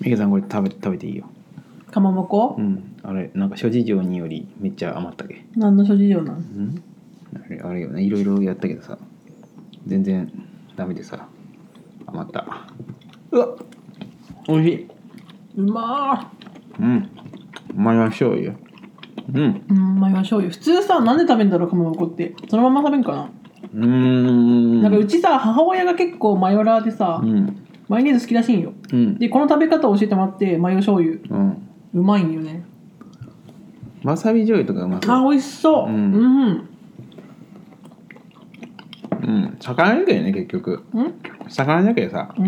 池さんこれ食べていいよ。 かまぼこ、 あれなんか諸事情によりめっちゃ余ったけ。 何の諸事情なん？ あれよね、いろいろやったけどさ全然ダメでさ余った。うわおいしい。 うまマヨ醤油。 マヨ醤油。普通さ、なんで食べんだろう、かまぼこって。そのまま食べんかな。なんかうちさ、母親が結構マヨラーでさ、マヨネーズ好きらしいんよ。でこの食べ方を教えてもらってマヨ醤油、うまいんよね。 わさび醤油とかうまそう。 あ、美味しそう。 魚だけどね結局。魚だけどさ。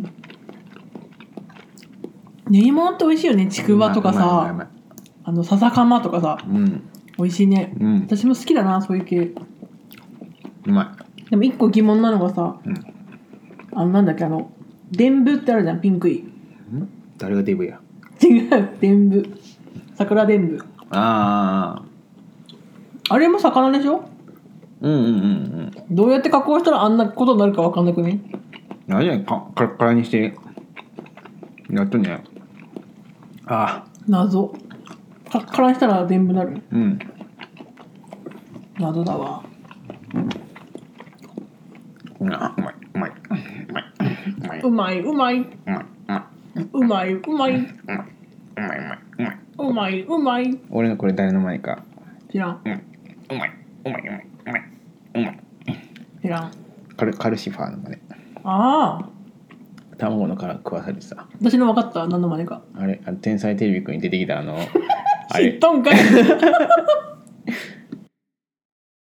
練り物って美味しいよね。ちくわとかさ、笹かまとかさ、美味しいね。私も好きだな、そういう系。 うまい。でも一個疑問なのがさ、なんだっけ、伝舞ってあるじゃん、ピンクい。 誰がデブや。 違う、伝舞。桜伝舞。あれも魚でしょ？どうやって加工したらあんなことになるか分かんなくね？ あれじゃないか、カラッカラにしてやっとんじゃない？ 謎。カラッカラにしたら伝舞なる。謎だわ。うまい。 俺のこれ誰の前か知らん。知らん。 カルシファーの真似。卵の殻食わされてさ。 私の分かった。何の真似か。 あれ天才テレビくんに出てきたあ知っとんかい。